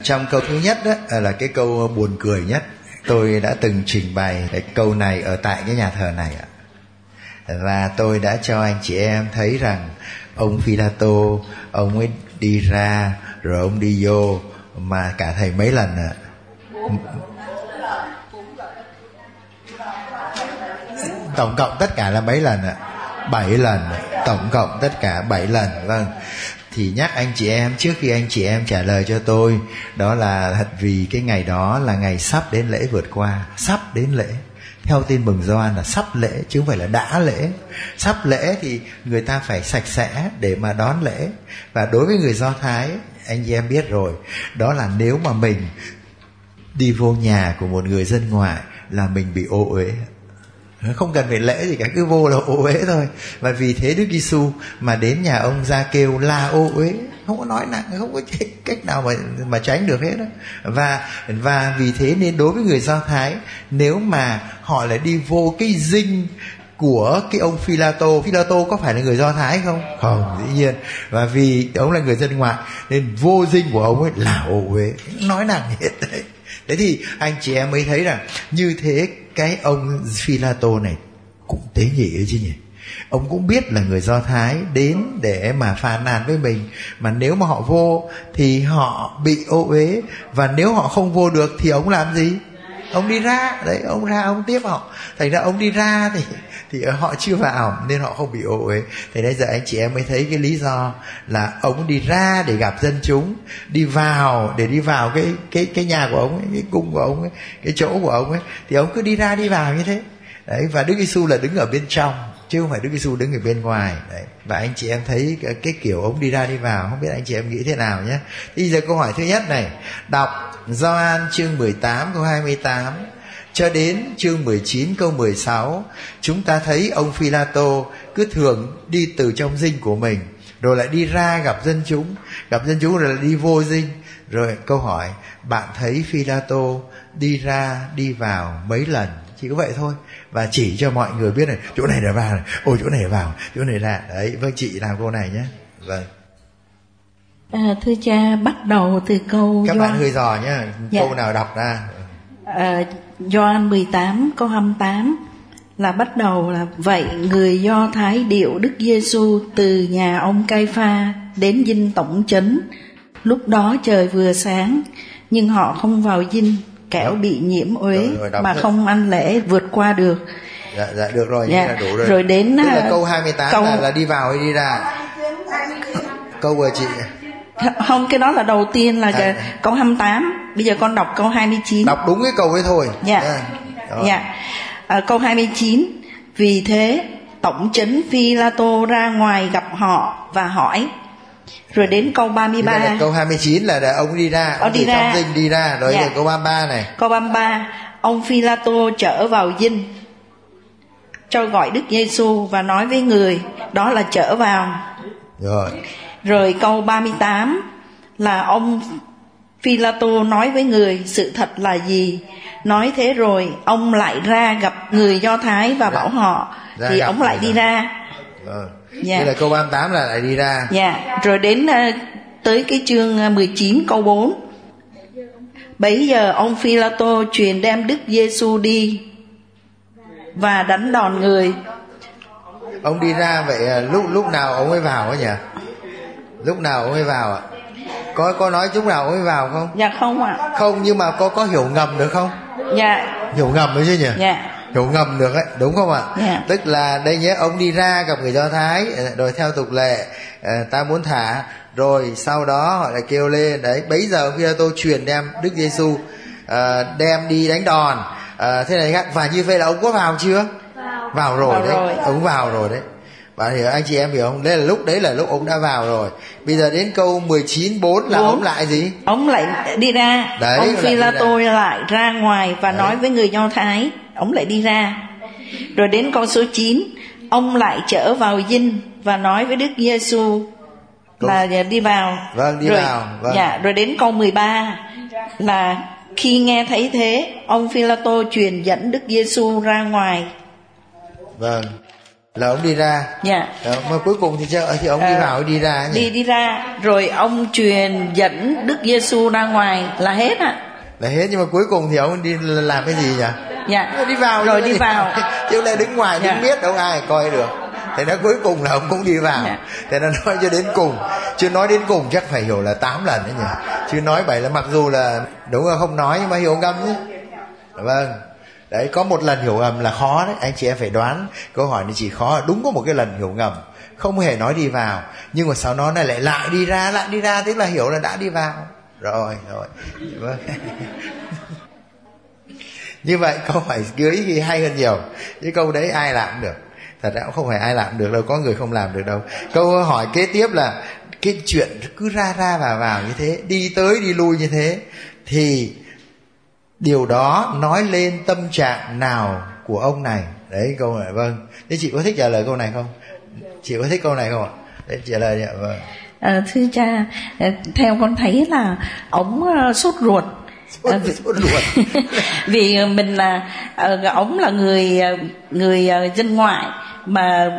Trong câu thứ nhất đó là cái câu buồn cười nhất. Tôi đã từng trình bày cái câu này ở tại cái nhà thờ này ạ. Và tôi đã cho anh chị em thấy rằng ông Phi-la-tô, ông ấy đi ra rồi ông đi vô mà cả thầy mấy lần ạ. Tổng cộng tất cả là mấy lần ạ? 7 lần. Tổng cộng tất cả 7 lần. Vâng. Thì nhắc anh chị em trước khi anh chị em trả lời cho tôi, đó là thật vì cái ngày đó là ngày sắp đến lễ vượt qua. Sắp đến lễ. Theo tin mừng Gioan là sắp lễ chứ không phải là đã lễ. Sắp lễ thì người ta phải sạch sẽ để mà đón lễ. Và đối với người Do Thái, anh chị em biết rồi, đó là nếu mà mình đi vô nhà của một người dân ngoại là mình bị ô uế. Không cần phải lễ gì cả, cứ vô là ô uế thôi. Và vì thế Đức Giêsu mà đến nhà ông Gia-kêu là ô uế, không có nói nặng, không có cách nào mà tránh được hết đó. Và vì thế nên đối với người Do Thái, nếu mà họ lại đi vô cái dinh của cái ông Phi-la-tô có phải là người Do Thái không? Không, dĩ nhiên. Và vì ông là người dân ngoại nên vô dinh của ông ấy là ô uế, nói nặng hết đấy. Thế thì anh chị em mới thấy rằng như thế cái ông Phi-la-tô này cũng tế nhị ấy chứ nhỉ. Ông cũng biết là người Do Thái đến để mà phàn nàn với mình, mà nếu mà họ vô thì họ bị ô uế, và nếu họ không vô được thì ông làm gì? Ông đi ra, đấy, ông ra ông tiếp họ. Thành ra ông đi ra thì họ chưa vào nên họ không bị ô uế. Thế bây giờ anh chị em mới thấy cái lý do là ông đi ra để gặp dân chúng, đi vào để đi vào cái nhà của ông ấy, cái cung của ông ấy, cái chỗ của ông ấy, thì ông cứ đi ra đi vào như thế. Đấy, và Đức Giêsu là đứng ở bên trong chứ không phải Đức Giêsu đứng ở bên ngoài. Đấy. Và anh chị em thấy cái kiểu ông đi ra đi vào, không biết anh chị em nghĩ thế nào nhé. Thì giờ câu hỏi thứ nhất này, đọc Gioan chương 18 câu 28 cho đến chương 19 câu 16, chúng ta thấy ông Phi-la-tô cứ thường đi từ trong dinh của mình rồi lại đi ra gặp dân chúng rồi lại đi vô dinh. Rồi câu hỏi, bạn thấy Phi-la-tô đi ra đi vào mấy lần? Chỉ có vậy thôi. Và chỉ cho mọi người biết này, chỗ này là vào này, ôi chỗ này là vào, chỗ này là đấy. Vâng, chị làm câu này nhé. Vâng. Thưa cha, bắt đầu từ câu các bạn hơi dò nhé. Dạ. Câu nào đọc ra? Gioan 18 câu 28 là bắt đầu là vậy người Do Thái điệu Đức Giêsu từ nhà ông Cai-pha đến dinh tổng trấn. Lúc đó trời vừa sáng, nhưng họ không vào dinh, kẻo bị nhiễm uế mà không ăn lễ vượt qua được. Dạ được rồi, dạ. Là đủ rồi. Rồi đến tức là câu 28 là đi vào hay đi ra? Câu vừa chị không, cái đó là đầu tiên là câu 28. Bây giờ con đọc câu 29. Đọc đúng cái câu ấy thôi. Dạ. Dạ. Câu 29. Vì thế tổng trấn Phi-la-tô ra ngoài gặp họ và hỏi. Rồi đến câu 33. Câu 29 là ông đi ra, ông đi ra. Trong dinh đi ra. Rồi dạ. Câu 33 này. Câu 33, ông Phi-la-tô trở vào dinh, cho gọi Đức Giêsu và nói với người, đó là trở vào. Rồi câu 38 là ông Phi-la-tô nói với người, sự thật là gì? Nói thế rồi ông lại ra gặp người Do Thái và bảo họ, thì ông lại đi ra. Dạ. Thế là câu 38 là lại đi ra. Dạ. Rồi đến tới cái chương 19 câu 4. Bấy giờ ông Phi-la-tô truyền đem Đức Giêsu đi và đánh đòn người. Ông đi ra vậy lúc nào ông ấy vào ấy nhỉ? Lúc nào ông ấy vào ạ? Có nói lúc nào ông ấy vào không? Dạ không ạ. Không, nhưng mà có hiểu ngầm được không? Dạ. Hiểu ngầm đấy chứ nhỉ? Dạ. Hiểu ngầm được ấy, đúng không ạ? Yeah. Tức là đây nhé, ông đi ra gặp người Do Thái, rồi theo tục lệ ta muốn thả, rồi sau đó họ lại kêu lên đấy. Bấy giờ khi tôi truyền đem Đức Giêsu đem đi đánh đòn, thế này, và như vậy là ông có vào chưa? Vào rồi đấy. Rồi. Ông vào rồi đấy. Bạn hiểu, anh chị em hiểu không? Đấy là lúc ông đã vào rồi. Bây giờ đến câu 19:4 là ông lại gì? Ông lại đi ra. Đấy, ông Phi-la-tô lại ra ngoài và nói với người Do Thái. Ông lại đi ra. Rồi đến câu số 9, ông lại trở vào dinh và nói với Đức Giêsu là đi vào. Vâng, đi vào. Vâng. Dạ, rồi đến câu 13 là khi nghe thấy thế, ông Phi-la-tô truyền dẫn Đức Giêsu ra ngoài. Vâng. là ông đi ra. Dạ. Đó, mà cuối cùng thì ông đi vào đi ra nhỉ? Đi ra rồi ông truyền dẫn Đức Giêsu ra ngoài là hết ạ. Là hết, nhưng mà cuối cùng thì ông đi làm cái gì nhỉ? Dạ. Đi vào rồi đi vào. Chứ lại đứng ngoài đứng biết đâu ai coi được. Thế nó cuối cùng là ông cũng đi vào. Thế nó nói cho đến cùng. Chứ nói đến cùng chắc phải hiểu là 8 lần đấy nhỉ. Chứ nói 7 là mặc dù là đúng là không nói nhưng mà hiểu ngầm chứ. Vâng. Đấy, có một lần hiểu ngầm là khó đấy. Anh chị em phải đoán câu hỏi này chỉ khó. Đúng có một cái lần hiểu ngầm, không hề nói đi vào, nhưng mà sau đó này lại đi ra, tức là hiểu là đã đi vào. Rồi. Vâng. Như vậy câu hỏi dưới thì hay hơn nhiều. Cái câu đấy ai làm cũng được. Thật ra cũng không phải ai làm được đâu, có người không làm được đâu. Câu hỏi kế tiếp là cái chuyện cứ ra vào như thế, đi tới đi lui như thế, thì điều đó nói lên tâm trạng nào của ông này? Đấy, câu này. Vâng. Thế chị có thích trả lời câu này không? Chị có thích câu này không ạ? Đấy, trả lời đi ạ. Vâng. Thưa cha, theo con thấy là ổng sốt ruột. Vì mình là ổng là người dân ngoại, mà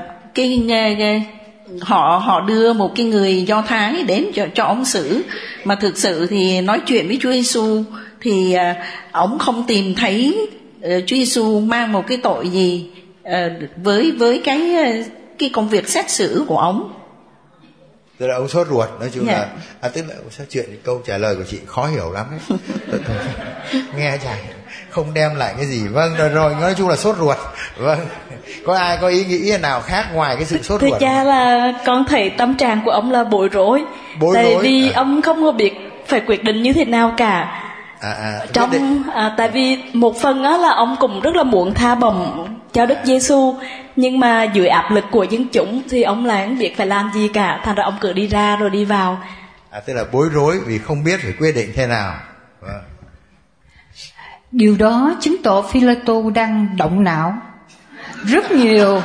họ đưa một cái người Do Thái đến cho ông xử, mà thực sự thì nói chuyện với Chúa Giêsu thì ổng không tìm thấy Chúa Giêsu mang một cái tội gì với cái công việc xét xử của ổng. Tức là ông sốt ruột, nói chung là tức là sao chuyện câu trả lời của chị khó hiểu lắm ấy. Nghe chả không đem lại cái gì. Vâng, rồi nói chung là sốt ruột. Vâng. Có ai có ý nghĩ nào khác ngoài cái sự sốt ruột? Thưa cha, là con thấy tâm trạng của ông là bối rối. Tại vì ông không có biết phải quyết định như thế nào cả. Tại vì một phần á là ông cũng rất là muốn tha bổng cho Đức Giêsu, nhưng mà dưới áp lực của dân chúng thì ông lại không biết phải làm gì cả, thành ra ông cứ đi ra rồi đi vào. Tức là bối rối vì không biết phải quyết định thế nào. Vâng. Điều đó chứng tỏ Phi-lê-tô đang động não rất nhiều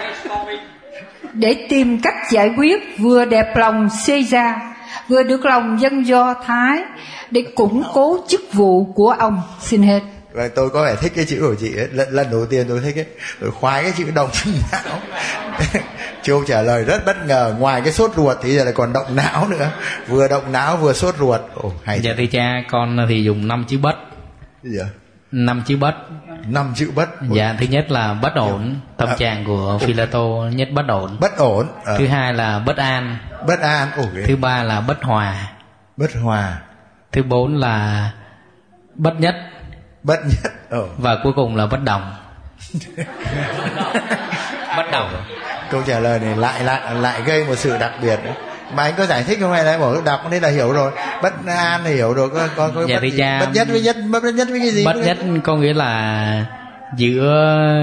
để tìm cách giải quyết, vừa đẹp lòng Xê-ra, vừa được lòng dân Do Thái để củng cố chức vụ của ông. Xin hết. Và tôi có vẻ thích cái chữ của chị ấy. Lần đầu tiên tôi thích ấy, tôi khoái cái chữ động não. Câu trả lời rất bất ngờ. Ngoài cái sốt ruột thì giờ lại còn động não nữa. Vừa động não vừa sốt ruột. Hay. Dạ thưa cha, con thì dùng 5 chữ bất. Gì vậy? 5 chữ bất. 5 chữ bất. Dạ, thứ nhất là bất ổn. Tâm trạng của Phi-lê-tô nhất bất ổn. Bất ổn. Thứ hai là bất an. Bất an. Thứ ba là bất hòa. Bất hòa. Thứ 4 là bất nhất. Bất nhất. Và cuối cùng là bất đồng. Bất đồng. Câu trả lời này lại gây một sự đặc biệt đấy. Mà anh có giải thích không hay là bảo đọc nên là hiểu rồi. Bất an thì hiểu rồi. Có dạ bất, cha, bất nhất với cái gì? Bất nhất có nghĩa là giữa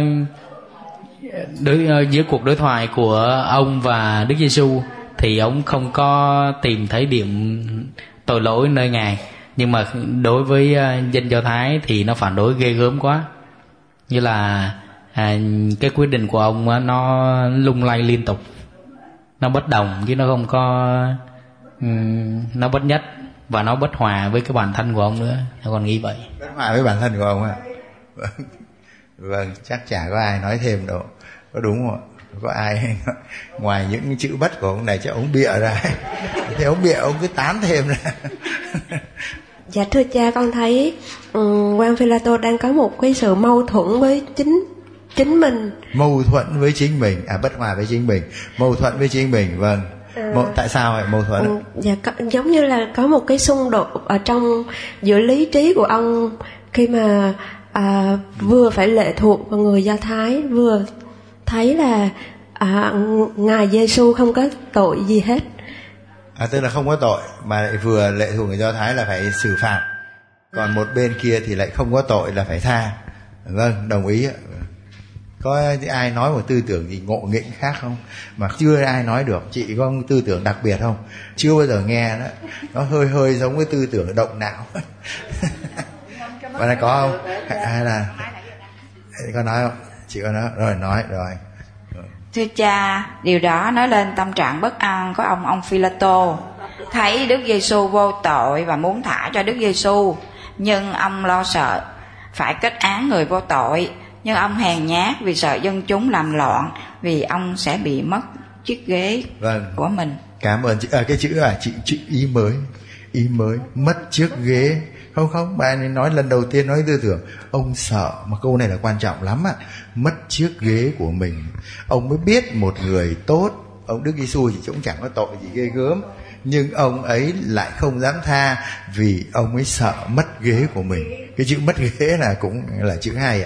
cuộc đối thoại của ông và Đức Giêsu thì ông không có tìm thấy điểm tội lỗi nơi Ngài, nhưng mà đối với dân Do Thái thì nó phản đối ghê gớm quá. Như là cái quyết định của ông nó lung lay liên tục, nó bất đồng chứ nó không có nó bất nhất, và nó bất hòa với cái bản thân của ông nữa. Tôi còn nghĩ vậy. Bất hòa với bản thân của ông à? Vâng, chắc chả có ai nói thêm đâu. Có đúng không ạ? Có ai ngoài những chữ bất của ông này chắc ông bịa ra. Thế ông bịa ông cứ tán thêm ra. Dạ thưa cha, con thấy quan Phi-lê-tô đang có một cái sự mâu thuẫn với chính mình. Mâu thuẫn với chính mình, bất hòa với chính mình, mâu thuẫn với chính mình. Vâng. Tại sao lại mâu thuẫn? Dạ, giống như là có một cái xung đột ở trong giữa lý trí của ông khi mà vừa phải lệ thuộc vào người Do Thái, vừa thấy là ngài Giêsu không có tội gì hết. Tức là không có tội mà lại vừa lệ thuộc người Do Thái là phải xử phạt, còn một bên kia thì lại không có tội là phải tha. Vâng, đồng ý ạ. Có ai nói một tư tưởng gì ngộ nghĩnh khác không mà chưa ai nói được? Chị có tư tưởng đặc biệt không? Chưa bao giờ nghe đó. Nó hơi giống cái tư tưởng động não. Bạn này có không? Hay là có nói không? Chị có nói rồi, nói rồi. Thưa cha, điều đó nói lên tâm trạng bất an của ông Phi-lê-tô. Thấy Đức Giêsu vô tội và muốn thả cho Đức Giêsu, nhưng ông lo sợ phải kết án người vô tội, nhưng ông hèn nhát vì sợ dân chúng làm loạn, vì ông sẽ bị mất chiếc ghế của mình. Cảm ơn chị. Cái chữ ý mới mất chiếc ghế. Không, bạn ấy nói lần đầu tiên nói tư tưởng. Ông sợ, mà câu này là quan trọng lắm ạ. Mất chiếc ghế của mình. Ông mới biết một người tốt. Ông Đức Giêsu thì cũng chẳng có tội gì ghê gớm, nhưng ông ấy lại không dám tha vì ông ấy sợ mất ghế của mình. Cái chữ mất ghế là cũng là chữ hay ạ.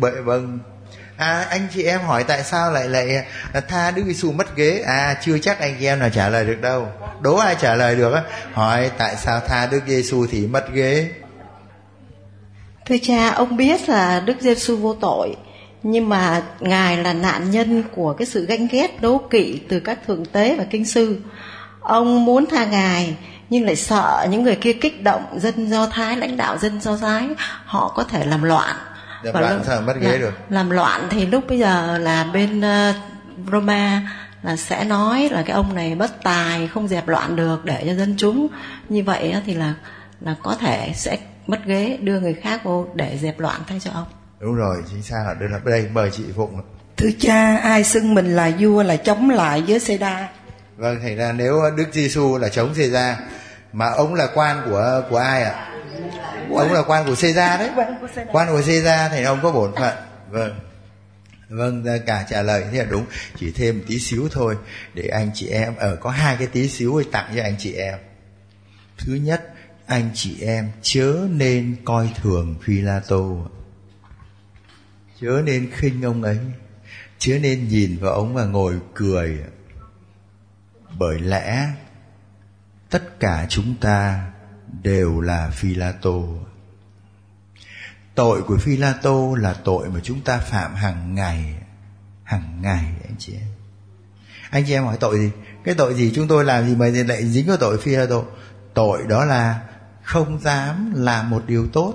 Anh chị em hỏi tại sao lại tha Đức Giêsu mất ghế? Chưa chắc anh chị em nào trả lời được đâu. Đố ai trả lời được á? Hỏi tại sao tha Đức Giêsu thì mất ghế? Thưa cha, ông biết là Đức Giêsu vô tội, nhưng mà Ngài là nạn nhân của cái sự ganh ghét đố kỵ từ các thượng tế và kinh sư. Ông muốn tha Ngài nhưng lại sợ những người kia kích động dân Do Thái, lãnh đạo dân Do Thái, họ có thể làm loạn. Sao mất ghế được? Làm loạn thì lúc bây giờ là bên Roma là sẽ nói là cái ông này bất tài, không dẹp loạn được, để cho dân chúng như vậy thì là có thể sẽ mất ghế, đưa người khác vô để dẹp loạn thay cho ông. Đúng rồi, chính xác. Đây mời chị Phụng. Thưa cha, ai xưng mình là vua là chống lại với Sê-đa? Vâng, thành ra nếu Đức Giêsu là chống Sê-đa, mà ông là quan của ai ạ? Ông là quan của Sê-đa đấy. Quan của Sê-đa thì ông có bổn phận. Vâng, cả trả lời thế là đúng. Chỉ thêm một tí xíu thôi để anh chị em có 2 cái tí xíu tặng cho anh chị em. Thứ nhất, anh chị em chớ nên coi thường Phi-la-tô, chớ nên khinh ông ấy, chớ nên nhìn vào ông và ngồi cười. Bởi lẽ tất cả chúng ta đều là Phi-la-tô. Tội của Phi-la-tô là tội mà chúng ta phạm hàng ngày anh chị em. Anh chị em hỏi tội gì? Cái tội gì chúng tôi làm gì mà lại dính vào tội Phi-la-tô? Tội đó là không dám làm một điều tốt.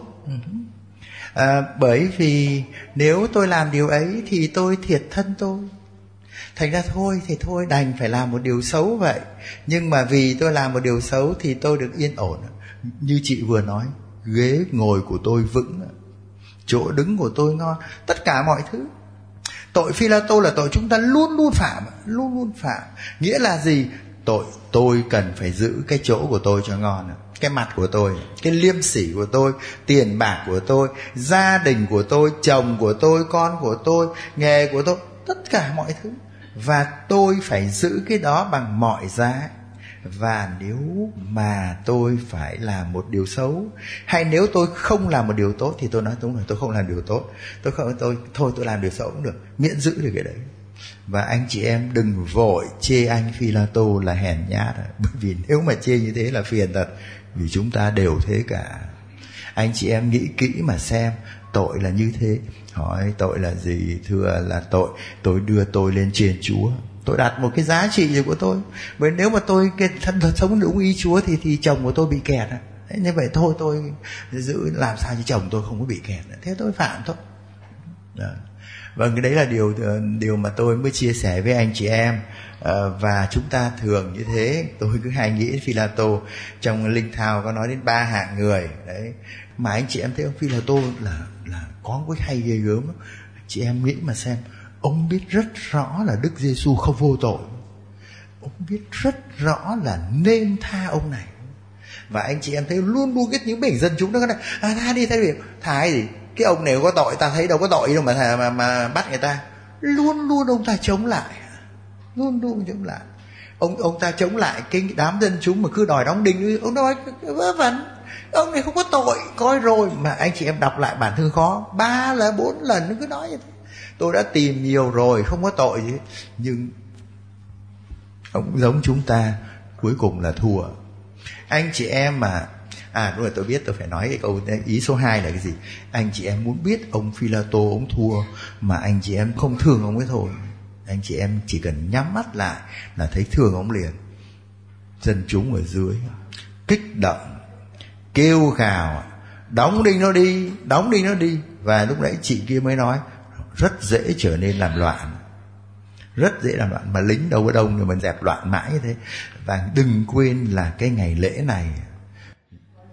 Bởi vì nếu tôi làm điều ấy thì tôi thiệt thân tôi. Thành ra thôi đành phải làm một điều xấu vậy. Nhưng mà vì tôi làm một điều xấu thì tôi được yên ổn. Như chị vừa nói, ghế ngồi của tôi vững, chỗ đứng của tôi ngon, tất cả mọi thứ. Tội Phi-la-tô là tội chúng ta luôn luôn phạm. Nghĩa là gì? Tội tôi cần phải giữ cái chỗ của tôi cho ngon, cái mặt của tôi, cái liêm sỉ của tôi, tiền bạc của tôi, gia đình của tôi, chồng của tôi, con của tôi, nghề của tôi, tất cả mọi thứ. Và tôi phải giữ cái đó bằng mọi giá. Và nếu mà tôi phải làm một điều xấu, hay nếu tôi không làm một điều tốt, thì tôi nói đúng rồi, tôi không làm điều tốt, tôi làm điều xấu cũng được, miễn giữ được cái đấy. Và anh chị em đừng vội chê anh Phi-la-tô là hèn nhát, bởi vì nếu mà chê như thế là phiền thật, vì chúng ta đều thế cả. Anh chị em nghĩ kỹ mà xem, tội là như thế. Hỏi tội là gì? Thưa là tôi đưa tôi lên trên Chúa, tôi đặt một cái giá trị gì của tôi. Bởi nếu mà tôi cái thân sống đúng ý Chúa thì chồng của tôi bị kẹt. Như vậy thôi tôi giữ làm sao cho chồng tôi không có bị kẹt. Thế tôi phạm thôi. Đó. Vâng, cái đấy là điều mà tôi mới chia sẻ với anh chị em. Và chúng ta thường như thế. Tôi cứ hay nghĩ Phi-la-tô. Trong Linh Thao có nói đến 3 hạng người đấy. Mà anh chị em thấy ông Phi-la-tô là có cái hay ghê gớm. Chị em nghĩ mà xem, ông biết rất rõ là Đức Giêsu không vô tội, ông biết rất rõ là nên tha ông này. Và anh chị em thấy luôn luôn biết những bình dân chúng nó nói tha đi, tha cái gì, cái ông này có tội, ta thấy đâu có tội đâu mà bắt người ta. Luôn luôn ông ta chống lại, luôn luôn chống lại. Ông ta chống lại cái đám dân chúng mà cứ đòi đóng đinh. Ông nói vớ vẩn, ông này không có tội, coi rồi. Mà anh chị em đọc lại bản thương khó 3 lần 4 lần nó cứ nói như thế. Tôi đã tìm nhiều rồi, không có tội gì. Nhưng ông giống chúng ta, cuối cùng là thua. Anh chị em mà đúng rồi, tôi biết tôi phải nói cái câu ý số 2 là cái gì. Anh chị em muốn biết ông Phi-la-tô ông thua mà anh chị em không thương ông ấy thôi. Anh chị em chỉ cần nhắm mắt lại là thấy thương ông liền. Dân chúng ở dưới kích động, kêu gào, đóng đinh nó đi. Và lúc nãy chị kia mới nói rất dễ trở nên làm loạn, rất dễ làm loạn. Mà lính đâu có đông nhưng mà dẹp loạn mãi như thế. Và đừng quên là cái ngày lễ này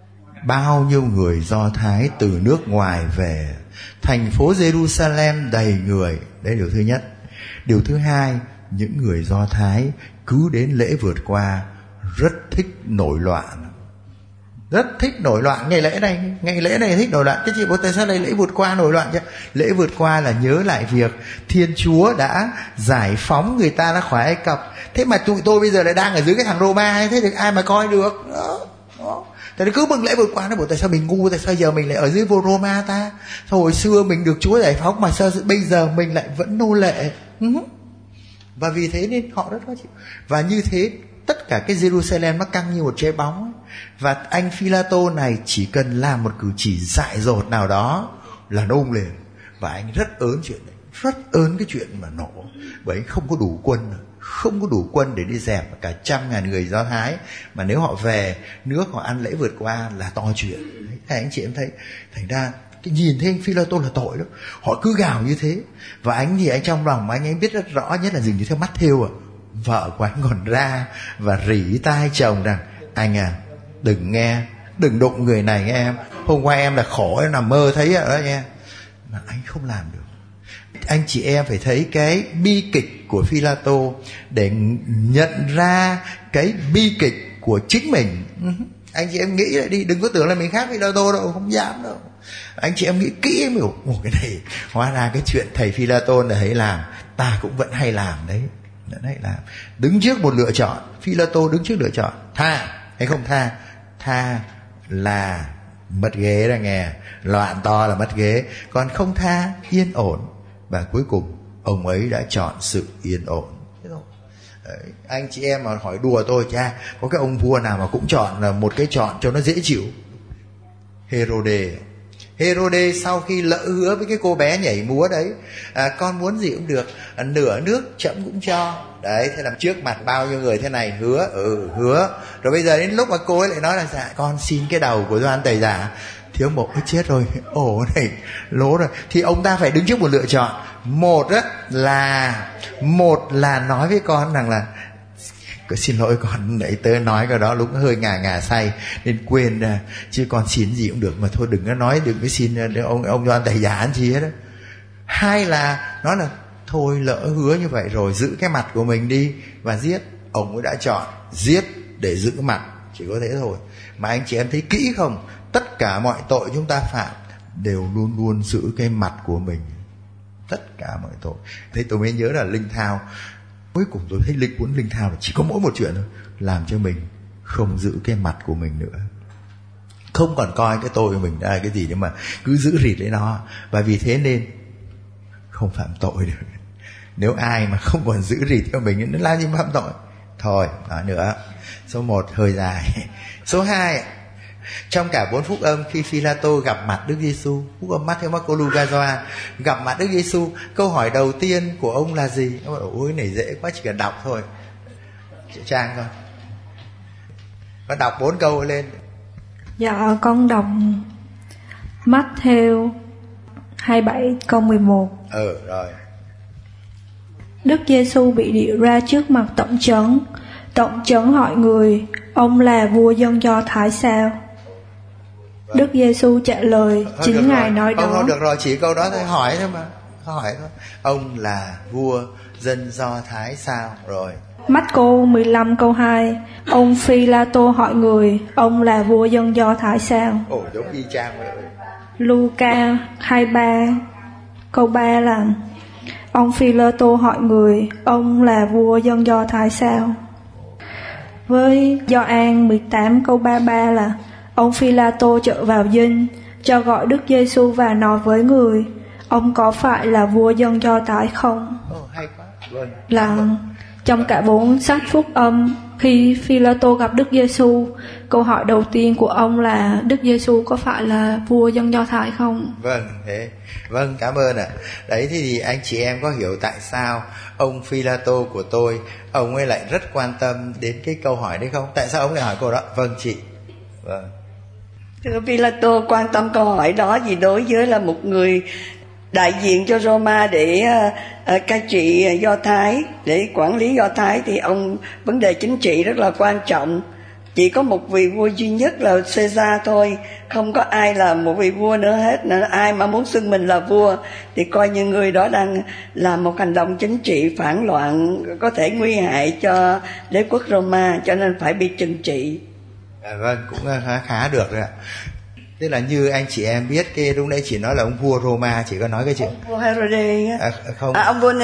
bao nhiêu người Do Thái từ nước ngoài về. Thành phố Jerusalem đầy người. Đấy điều thứ nhất. Điều thứ hai, những người Do Thái cứ đến lễ vượt qua rất thích nổi loạn. Rất thích nổi loạn. Ngày lễ này thích nổi loạn. Cái chị bảo tại sao lại lễ vượt qua nổi loạn chứ? Lễ vượt qua là nhớ lại việc Thiên Chúa đã giải phóng người ta ra khỏi Ai Cập. Thế mà tụi tôi bây giờ lại đang ở dưới cái thằng Roma, thế thì ai mà coi được đó. Thế nó cứ mừng lễ vượt qua. Nó bảo tại sao mình ngu, tại sao giờ mình lại ở dưới vô Roma ta? Sao hồi xưa mình được Chúa giải phóng mà sao bây giờ mình lại vẫn nô lệ? Và vì thế nên họ rất khó chịu. Và như thế tất cả cái Jerusalem nó căng như một trái bóng ấy. Và anh Phi-la-tô này chỉ cần làm một cử chỉ dại dột nào đó là nó liền. Và anh rất ớn chuyện đấy, rất ớn cái chuyện mà nổ. Bởi anh không có đủ quân, không có đủ quân để đi dẹp cả 100.000 người Do Thái. Mà nếu họ về nước họ ăn lễ vượt qua là to chuyện. Đấy, anh chị em thấy. Thành ra cái nhìn thấy anh Phi-la-tô là tội lắm. Họ cứ gào như thế. Và anh thì anh trong lòng anh ấy biết rất rõ, nhất là dình như theo mắt thêu vợ của anh còn ra và rỉ tai chồng rằng anh à, đừng nghe, đừng đụng người này nghe em. Hôm qua em là khổ, em nằm mơ thấy ở đó nha. Mà anh không làm được. Anh chị em phải thấy cái bi kịch của Phi-la-tô để nhận ra cái bi kịch của chính mình. Anh chị em nghĩ lại đi, đừng có tưởng là mình khác Phi-la-tô đâu, không dám đâu. Anh chị em nghĩ kỹ em hiểu, cái này hóa ra cái chuyện thầy Phi-la-tô này hay làm, ta cũng vẫn hay làm đấy. Đấy là đứng trước một lựa chọn. Phi-la-tô đứng trước lựa chọn tha hay không tha. Tha là mất ghế ra nghe, loạn to là mất ghế. Còn không tha, yên ổn. Và cuối cùng ông ấy đã chọn sự yên ổn. Đấy, anh chị em mà hỏi đùa tôi, cha có cái ông vua nào mà cũng chọn là một cái chọn cho nó dễ chịu? Herode sau khi lỡ hứa với cái cô bé nhảy múa đấy, con muốn gì cũng được, nửa nước chậm cũng cho. Đấy, thế làm trước mặt bao nhiêu người thế này hứa, hứa. Rồi bây giờ đến lúc mà cô ấy lại nói là dạ con xin cái đầu của Gioan Tẩy Giả. Thì ông bảo chết rồi, ổ này lố rồi. Thì ông ta phải đứng trước một lựa chọn. Một là nói với con rằng là xin lỗi con, nãy tớ nói cái đó lúc hơi ngà say nên quên, chứ con xin gì cũng được mà thôi đừng có nói, đừng có xin ông Gioan Tẩy Giả chi hết đó. Hai là nói là thôi lỡ hứa như vậy rồi, giữ cái mặt của mình đi và giết. Ông ấy đã chọn giết để giữ mặt, chỉ có thế thôi. Mà anh chị em thấy kỹ không, tất cả mọi tội chúng ta phạm đều luôn luôn giữ cái mặt của mình, tất cả mọi tội. Thế tôi mới nhớ là Linh Thao, cuối cùng tôi thấy cuốn Linh Thao là chỉ có mỗi một chuyện thôi, làm cho mình không giữ cái mặt của mình nữa, không còn coi cái tôi của mình là cái gì, nhưng mà cứ giữ rịt lấy nó. Và vì thế nên không phạm tội được. Nếu ai mà không còn giữ rịt cho mình, nó làm gì mà phạm tội. Thôi, nói nữa. Số 1 hơi dài. Số 2, trong cả 4 phúc âm khi Phi-la-tô gặp mặt Đức Giêsu, phúc âm Mát-thêu, Mác-cô, Lu-ca, Gioan, gặp mặt Đức Giêsu, câu hỏi đầu tiên của ông là gì? Ông bảo ôi này dễ quá, chỉ cần đọc thôi. Trang thôi, con đọc 4 câu lên. Dạ con đọc Mát-thêu 27 câu 11. Rồi. Đức Giêsu bị điệu ra trước mặt tổng trấn. Tổng trấn hỏi người, ông là vua dân Do Thái sao? Đức Giêsu trả lời, chính Ngài nói đó. Không được rồi, chỉ câu đó thôi, hỏi thôi mà. Hỏi thôi. Ông là vua dân Do Thái sao? Rồi. Mác-cô 15 câu 2. Ông Phi-la-tô hỏi người, ông là vua dân Do Thái sao? Giống y chang vậy. Lu-ca 23 câu 3 là ông Phi-la-tô hỏi người, ông là vua dân Do Thái sao? Với Gioan 18 câu 33 là ông Phi-la-tô trở vào dinh, cho gọi Đức Giêsu và nói với người, ông có phải là vua dân Do Thái không? Hay quá. Vâng. Là trong cả 4 sách phúc âm, khi Phi-la-tô gặp Đức Giêsu, câu hỏi đầu tiên của ông là Đức Giêsu có phải là vua dân Do Thái không? Vâng, thế. Vâng, cảm ơn ạ. Đấy thì anh chị em có hiểu tại sao ông Phi-la-tô của tôi, ông ấy lại rất quan tâm đến cái câu hỏi đấy không? Tại sao ông lại hỏi câu đó? Vâng chị. Vâng. Thưa Phi-la-tô quan tâm câu hỏi đó vì đối với là một người đại diện cho Roma để cai trị Do Thái, để quản lý Do Thái, thì ông vấn đề chính trị rất là quan trọng. chỉ có một vị vua duy nhất là Caesar thôi, không có ai là một vị vua nữa hết. Nên ai mà muốn xưng mình là vua thì coi như người đó đang làm một hành động chính trị phản loạn, có thể nguy hại cho đế quốc Roma, cho nên phải bị trừng trị. Vâng, cũng khá được rồi ạ. Tức là như anh chị em biết, cái lúc nãy chỉ nói là ông vua Roma, chỉ có nói cái chuyện ông vua Herode không,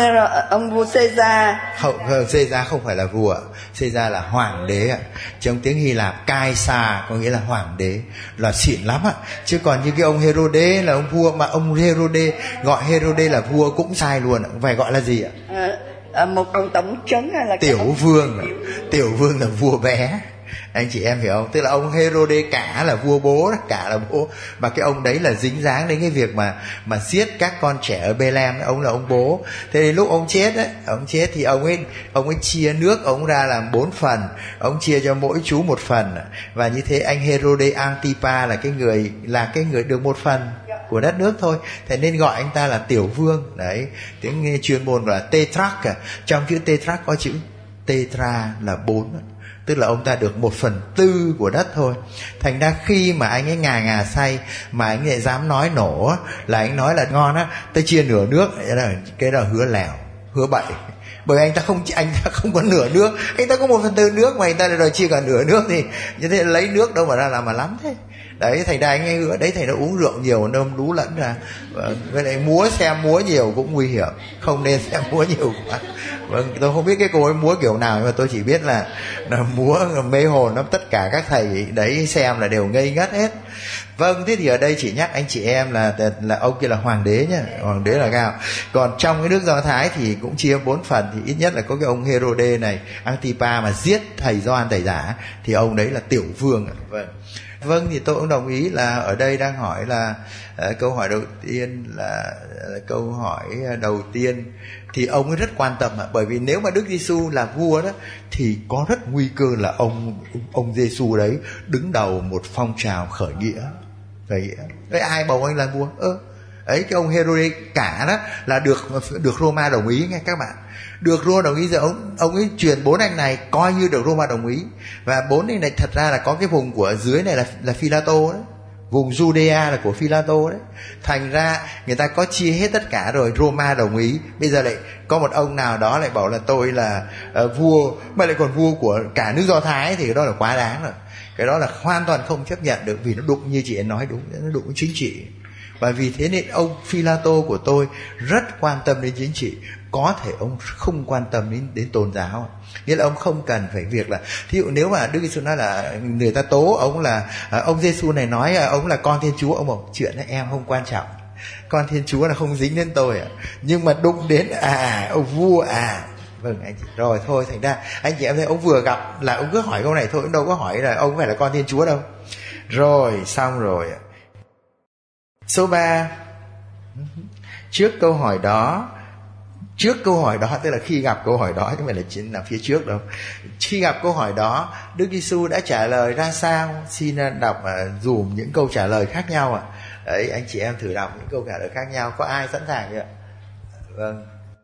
ông vua Caesar. Không, Caesar không phải là vua, Caesar là hoàng đế ạ. Trong tiếng Hy Lạp Caesar có nghĩa là hoàng đế, là xịn lắm ạ. Chứ còn như cái ông Herode là ông vua, mà ông Herode gọi Herode là vua cũng sai luôn ạ. Phải gọi là gì ạ? Một ông tổng trấn hay là tiểu vương? Tiểu vương là vua bé, anh chị em hiểu không? Tức là ông Herode cả là vua bố, cả là bố, mà cái ông đấy là dính dáng đến cái việc mà giết các con trẻ ở Bethlehem, ông là ông bố. Thế thì lúc ông chết ấy, ông chết thì ông ấy chia nước ông ra làm 4 phần, ông chia cho mỗi chú 1 phần, và như thế anh Herode Antipa là cái người được 1 phần của đất nước thôi, thế nên gọi anh ta là tiểu vương. Đấy, tiếng chuyên môn là tetrarch. Trong chữ tetrarch có chữ tetra là 4, tức là ông ta được 1/4 của đất thôi. Thành ra khi mà anh ấy ngà say mà anh ấy dám nói nổ là anh nói là ngon á, tôi chia nửa nước, cái đó hứa lèo, hứa bậy. Bởi anh ta không có nửa nước, anh ta có 1/4 nước mà anh ta đòi chia cả nửa nước, thì như thế lấy nước đâu mà ra làm mà lắm thế. Đấy, thành ra anh ấy hứa đấy, thành nó uống rượu nhiều nôm đú lẫn ra. Với lại xem múa nhiều cũng nguy hiểm, không nên xem múa nhiều quá. Vâng, tôi không biết cái cô ấy múa kiểu nào, nhưng mà tôi chỉ biết là múa mê hồn lắm, tất cả các thầy đấy xem là đều ngây ngất hết. Vâng, thế thì ở đây chỉ nhắc anh chị em là ông kia là hoàng đế nhá, hoàng đế là cao. Còn trong cái nước Do Thái thì cũng chia 4 phần, thì ít nhất là có cái ông Herode này, Antipa mà giết thầy Gioan Tẩy Giả, thì ông đấy là tiểu vương. Vâng, thì tôi cũng đồng ý là ở đây đang hỏi là câu hỏi đầu tiên thì ông ấy rất quan tâm, bởi vì nếu mà Đức Giêsu là vua đó thì có rất nguy cơ là ông Giêsu đấy đứng đầu một phong trào khởi nghĩa. Đấy, ai bầu anh làm vua? Ấy, cái ông Herode cả đó là được Roma đồng ý nghe các bạn. Được Roma đồng ý rồi ông ấy truyền 4 anh này coi như được Roma đồng ý. Và 4 anh này thật ra là có cái vùng của dưới này là Phi-la-tô đấy, vùng Judea là của Phi-la-tô đấy. Thành ra người ta có chia hết tất cả rồi, Roma đồng ý. Bây giờ lại có một ông nào đó lại bảo là tôi là vua, mà lại còn vua của cả nước Do Thái, thì cái đó là quá đáng rồi. Cái đó là hoàn toàn không chấp nhận được, vì nó đụng, như chị ấy nói đúng, nó đụng chính trị. Và vì thế nên ông Phi-la-tô của tôi rất quan tâm đến chính trị. Có thể ông không quan tâm đến tôn giáo, nghĩa là ông không cần phải việc là, thí dụ nếu mà Đức Giêsu nói là người ta tố ông là ông Giêsu này nói ông là con Thiên Chúa, ông bảo chuyện đó em không quan trọng, con Thiên Chúa là không dính đến tôi nhưng mà đụng đến ông vua vâng anh chị, rồi thôi, thành ra anh chị em thấy ông vừa gặp là ông cứ hỏi câu này thôi, ông đâu có hỏi là ông phải là con Thiên Chúa đâu. Rồi xong rồi. Số 3, trước câu hỏi đó, tức là khi gặp câu hỏi đó, chứ không phải là phía trước đâu. Khi gặp câu hỏi đó, Đức Giêsu đã trả lời ra sao? Xin đọc dùm những câu trả lời khác nhau ạ. Đấy, anh chị em thử đọc những câu trả lời khác nhau. Có ai sẵn sàng chưa ạ? Vâng.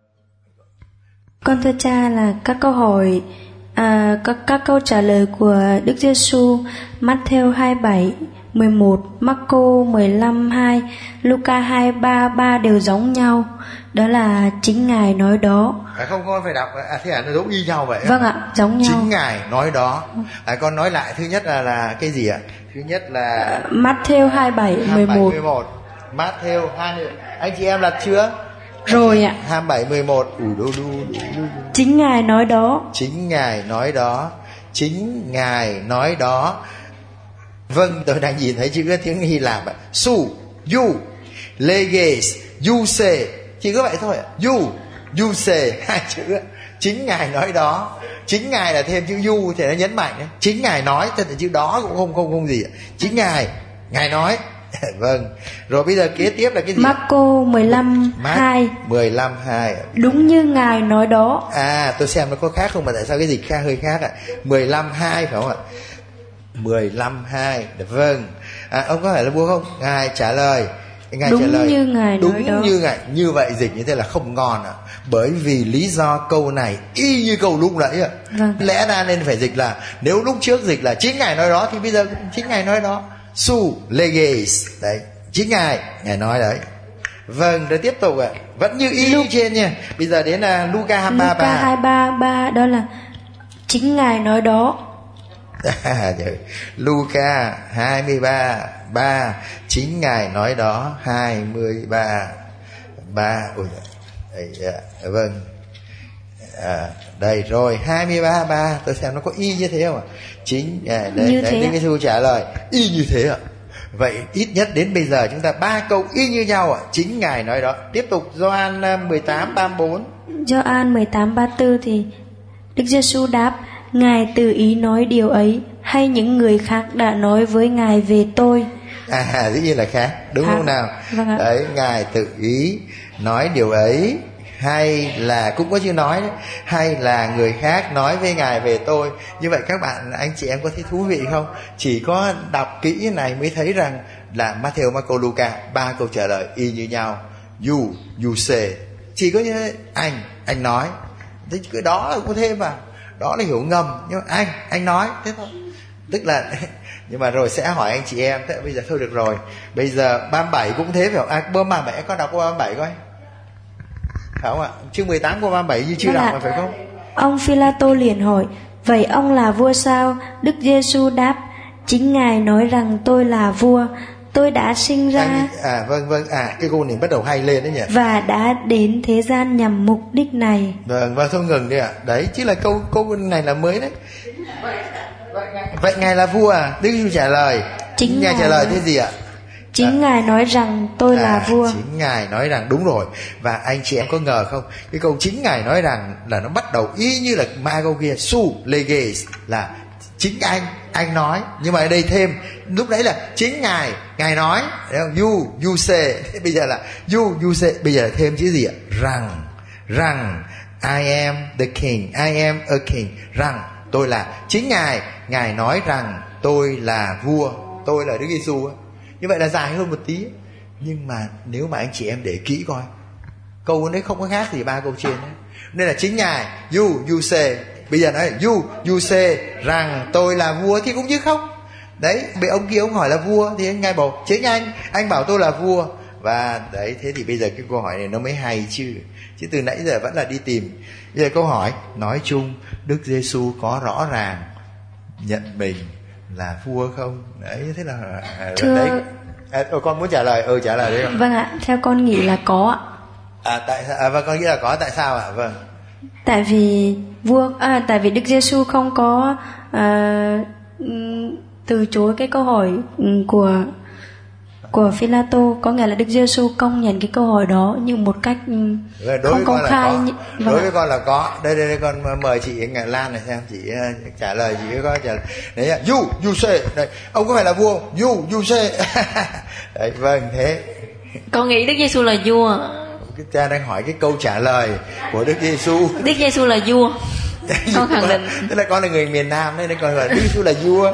Con thưa cha là các câu hỏi, các câu trả lời của Đức Giêsu: Matthew 27:11, Marco 15:2, Luca 23:3 đều giống nhau. Đó là chính Ngài nói đó. Không, con phải đọc. Thế nó giống y nhau vậy? Vâng ạ, giống nhau. Chính Ngài nói đó. Con nói lại. Thứ nhất là cái gì ạ? Thứ nhất là Matthew 27:11. Matthew 27. Anh chị em lật chưa? Rồi ạ. 27:11. Chính Ngài nói đó. Chính Ngài nói đó. Chính Ngài nói đó. Vâng, tôi đang nhìn thấy chữ cái tiếng Hy Lạp ạ. Su, you, leges, you say. Chỉ có vậy thôi ạ. You say, 2 chữ. Chính Ngài nói đó. Chính Ngài là thêm chữ you thì nó nhấn mạnh ấy. Chính Ngài nói, tức là chữ đó cũng không gì ạ. Chính Ngài nói. Vâng. Rồi bây giờ kế tiếp là cái gì? Marco 15:2. 15:2. Đúng như Ngài nói đó. Tôi xem nó có khác không, mà tại sao cái dịch hơi khác ạ? 15:2 phải không ạ? 15:2. Vâng. Ông có phải là vua không? Ngài trả lời: Ngài đúng trả lời như Ngài nói đó. Đúng như Ngài. Như vậy dịch như thế là không ngon ạ. Bởi vì lý do câu này y như câu lúc nãy ạ. Vâng. Lẽ ra nên phải dịch là, nếu lúc trước dịch là chính Ngài nói đó, thì bây giờ cũng chính Ngài nói đó. Su leges, đấy, chính Ngài nói đấy. Vâng, rồi tiếp tục ạ. Vẫn như y như trên nha. Bây giờ đến là Luca 23. Luca 23 đó là chính Ngài nói đó. Luca 23:3 chính Ngài nói đó. 23:3. Ôi đây, vâng. Đây rồi 23:3, tôi xem nó có y như thế không ạ? Chính đấy, như đấy, thế Đức Giêsu trả lời y như thế ạ. Vậy ít nhất đến bây giờ chúng ta 3 câu y như nhau ạ. Chính Ngài nói đó. Tiếp tục Gioan 18:34. Gioan 18:34 thì Đức Giêsu đáp: Ngài tự ý nói điều ấy, hay những người khác đã nói với Ngài về tôi? Dĩ nhiên là khác, đúng không nào? Vâng ạ. Đấy, Ngài tự ý nói điều ấy, hay là cũng có chữ nói đấy, hay là người khác nói với Ngài về tôi. Như vậy các bạn, anh chị em có thấy thú vị không? Chỉ có đọc kỹ này mới thấy rằng là Matthew, Marco, Luca 3 câu trả lời y như nhau. You say. Chỉ có như anh nói. Thế cái đó cũng có thêm vào. Đó là hiểu ngầm, nhưng mà anh nói thế thôi. Tức là nhưng mà rồi sẽ hỏi anh chị em. Thế bây giờ thôi được rồi. Bây giờ 37 cũng thế phải không? Bơm 37 có đọc câu 37 coi. Phải không ạ? Chương 18 câu 37 như chưa đọc mà phải không? Ông Phi-la-tô liền hỏi: Vậy ông là vua sao? Đức Giê-xu đáp: Chính Ngài nói rằng tôi là vua. Tôi đã sinh ra vâng, cái câu này bắt đầu hay lên đấy nhỉ. Và đã đến thế gian nhằm mục đích này. Vâng, thôi ngừng đi ạ. Đấy chứ là câu này là mới đấy. Vậy Ngài là vua à? Đức Giêsu trả lời. Chính Ngài trả lời thế gì ạ? Chính Ngài nói rằng tôi là vua. Chính Ngài nói rằng, đúng rồi. Và anh chị em có ngờ không? Cái câu chính Ngài nói rằng là nó bắt đầu y như là ma câu kia, su leges, là chính anh nói. Nhưng mà ở đây thêm, lúc đấy là chính Ngài nói, you say. Bây giờ là you say, bây giờ là thêm chữ gì ạ? Rằng I am the king, I am a king. Rằng tôi là chính Ngài nói rằng tôi là vua, tôi là Đức Giêsu. Như vậy là dài hơn một tí. Nhưng mà nếu mà anh chị em để kỹ coi, câu đấy không có khác gì 3 câu trên đấy. Nên là chính Ngài, you say. Bây giờ nói you say rằng tôi là vua thì cũng như không. Đấy, bị ông kia ông hỏi là vua thì Ngài bảo chính anh bảo tôi là vua. Và đấy, thế thì bây giờ cái câu hỏi này nó mới hay chứ từ nãy giờ vẫn là đi tìm. Bây giờ câu hỏi nói chung, Đức Giêsu có rõ ràng nhận mình là vua không? Đấy, thế là đấy. Con muốn trả lời trả lời đấy không? Vâng ạ, theo con nghĩ là có ạ. Vâng, con nghĩ là có. Tại sao ạ? Vâng. Tại vì Đức Giêsu không có từ chối cái câu hỏi của Phi-la-tô, có nghĩa là Đức Giêsu công nhận cái câu hỏi đó nhưng một cách không công khai. Đối với con là có. Đây con mời chị Ngài Lan này xem chị trả lời, chị có trả lời. Đấy, you say. Đây, ông có phải là vua? You say. Đấy, vâng, thế. Con nghĩ Đức Giêsu là vua. Cái cha đang hỏi cái câu trả lời của Đức Giêsu. Đức Giêsu là vua. Con khẳng định. Tức là con là người miền Nam nên con hỏi Đức Giêsu là vua.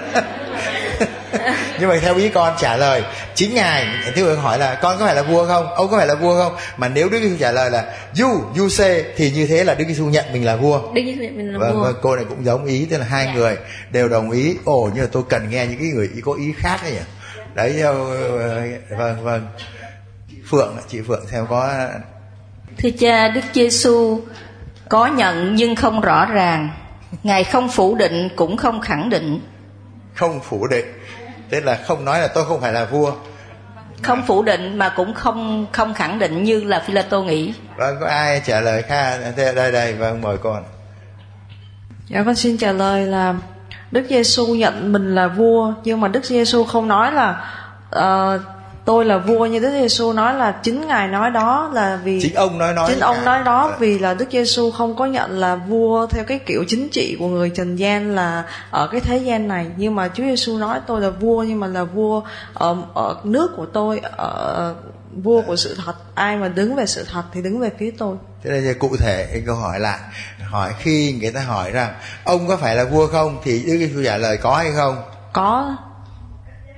Nhưng mà theo ý con trả lời chính Ngài. Thế rồi hỏi là con có phải là vua không, ông có phải là vua không. Mà nếu Đức Giêsu trả lời là you say thì như thế là Đức Giêsu nhận mình là vua. Đức Giêsu nhận mình là vua. Vâng, cô này cũng giống ý. Tức là hai người đều đồng ý. Nhưng mà tôi cần nghe những cái người có ý khác đấy nhỉ. Đấy, vâng. Chị Phượng xem có. Thưa cha, Đức Giêsu có nhận nhưng không rõ ràng. Ngài không phủ định cũng không khẳng định. Không phủ định, tức là không nói là tôi không phải là vua. Không phủ định mà cũng không khẳng định như là Phi-la-tô nghĩ. Vâng, có ai trả lời khác? Đây, vâng, mời con. Dạ, con xin trả lời là Đức Giêsu nhận mình là vua, nhưng mà Đức Giêsu không nói là tôi là vua, như Đức Giêsu nói là chính Ngài nói đó, là vì chính ông nói đó. Vì là Đức Giêsu không có nhận là vua theo cái kiểu chính trị của người trần gian, là ở cái thế gian này. Nhưng mà Chúa Giêsu nói tôi là vua, nhưng mà là vua ở nước của tôi, vua của sự thật. Ai mà đứng về sự thật thì đứng về phía tôi. Thế là cụ thể cái câu hỏi lại, hỏi khi người ta hỏi rằng ông có phải là vua không, thì Đức Giêsu trả lời có hay không? Có.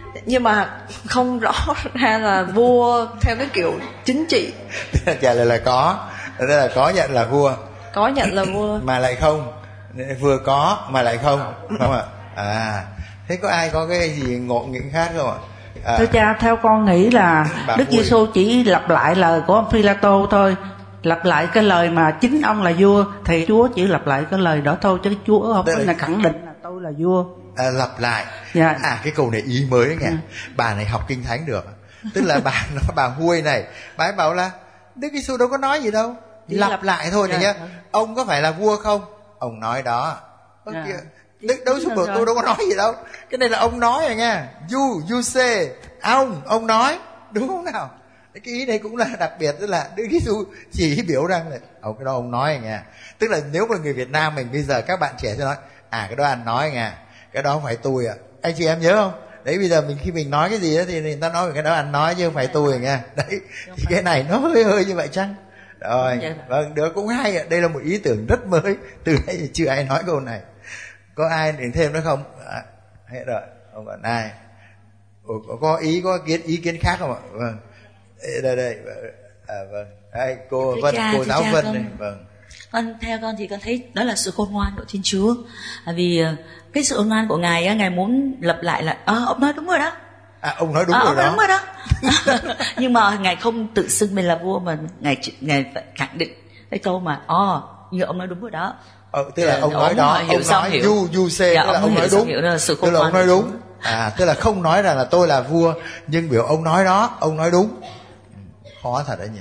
Nhưng mà không rõ ra là vua theo cái kiểu chính trị. Trả lời là có, tức là có nhận là vua, có nhận là vua mà lại không, vừa có mà lại không, không ạ? Thế có ai có cái gì ngộ nghĩnh khác không ạ? Thưa cha, theo con nghĩ là Đức Giêsu chỉ lặp lại lời của ông Phi-la-tô thôi, lặp lại cái lời mà chính ông là vua, thì Chúa chỉ lặp lại cái lời đó thôi, chứ Chúa không có là khẳng định là tôi là vua. Lặp lại. Cái câu này ý mới đấy nghe. Bà này học kinh thánh được. Tức là bà Huôi này, bà ấy bảo là Đức Giêsu đâu có nói gì đâu, lặp lại thôi này nhá. Ông có phải là vua không? Ông nói đó. Đâu suốt tôi đâu có nói gì đâu. Cái này là ông nói rồi nha. You say, ông nói, đúng không nào? Cái ý này cũng là đặc biệt, tức là Đức Giêsu chỉ biểu rằng là cái đó ông nói rồi nha. Tức là nếu mà người Việt Nam mình bây giờ các bạn trẻ sẽ nói cái đó anh nói nha, cái đó không phải tôi ạ. Anh chị em nhớ không? Đấy, bây giờ khi mình nói cái gì đó thì người ta nói cái đó anh nói chứ không phải tôi rồi nha. Đấy, thì cái này nó hơi như vậy chăng? Rồi, vâng, được, cũng hay ạ. Đây là một ý tưởng rất mới, từ nãy chưa ai nói câu này. Có ai định thêm nữa không? Hết rồi, không còn ai. Có ý kiến khác không ạ? Vâng. Đây. Vâng. Đây, cô Vân, cô giáo Vân đây. Vâng. Theo con thì con thấy đó là sự khôn ngoan của Thiên Chúa. Vì cái sự khôn ngoan của Ngài Ngài muốn lặp lại là ông nói đúng rồi đó. Ông nói đúng rồi đó. Đúng rồi đó. Nhưng mà Ngài không tự xưng mình là vua, mà Ngài phải khẳng định cái câu mà như ông nói đúng rồi đó. Tức là ông nói đó, ông nói you say, tức là ông nói đúng, tức là ông nói đúng. Tức là không nói rằng là tôi là vua, nhưng biểu ông nói đó, ông nói đúng. Khó thật đấy nhỉ.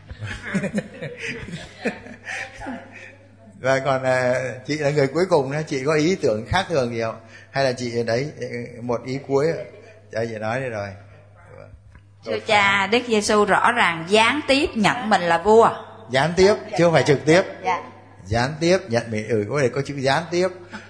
Và còn chị là người cuối cùng nữa, chị có ý tưởng khác thường gì không? Hay là chị đấy một ý cuối cho chị nói đi rồi. Thưa cha, Đức Giêsu rõ ràng gián tiếp nhận mình là vua. Gián tiếp chứ không phải trực tiếp. Gián tiếp nhận mình, có chữ gián tiếp.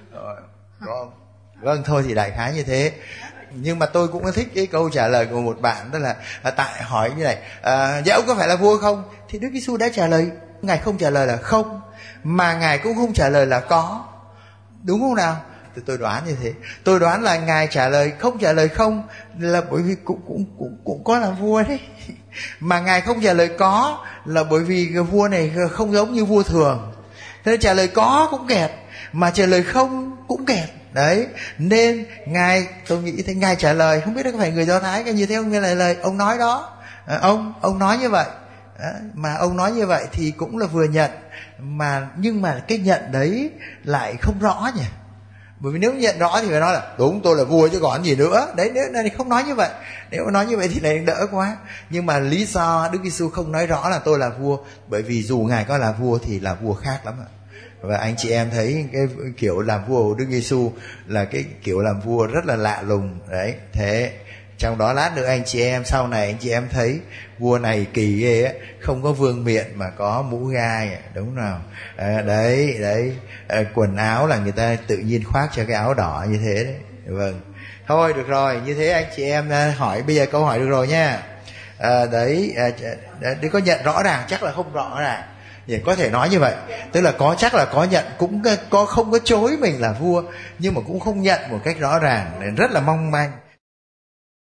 Vâng, thôi thì đại khái như thế. Nhưng mà tôi cũng thích cái câu trả lời của một bạn, tức là tại hỏi như này, dạ ông có phải là vua không? Thì Đức Giêsu đã trả lời, Ngài không trả lời là không, mà Ngài cũng không trả lời là có, đúng không nào? Thì tôi đoán như thế. Tôi đoán là Ngài trả lời không là bởi vì cũng có là vua đấy. Mà Ngài không trả lời có là bởi vì cái vua này không giống như vua thường. Thế nên trả lời có cũng kẹt, mà trả lời không cũng kẹt. Đấy, nên Ngài, tôi nghĩ thấy Ngài trả lời, không biết có phải người Do Thái cái như thế không, nghe lời ông nói đó. Ông nói như vậy. Mà ông nói như vậy thì cũng là vừa nhận, nhưng mà cái nhận đấy lại không rõ nhỉ. Bởi vì nếu nhận rõ thì phải nói là đúng, tôi là vua chứ còn gì nữa. Đấy, nếu này không nói như vậy. Nếu nói như vậy thì lại đỡ quá. Nhưng mà lý do Đức Giêsu không nói rõ là tôi là vua, bởi vì dù Ngài có là vua thì là vua khác lắm ạ. Và anh chị em thấy cái kiểu làm vua của Đức Giêsu là cái kiểu làm vua rất là lạ lùng. Đấy, thế trong đó lát nữa anh chị em, sau này anh chị em thấy vua này kỳ ghê á, không có vương miện mà có mũ gai, đúng nào? Đấy, quần áo là người ta tự nhiên khoác cho cái áo đỏ như thế đấy. Vâng, thôi được rồi, như thế anh chị em hỏi bây giờ câu hỏi được rồi nha. Đấy, có nhận rõ ràng chắc là không rõ ràng. Có thể nói như vậy, tức là chắc là có nhận, cũng có không có chối mình là vua, nhưng mà cũng không nhận một cách rõ ràng, rất là mong manh.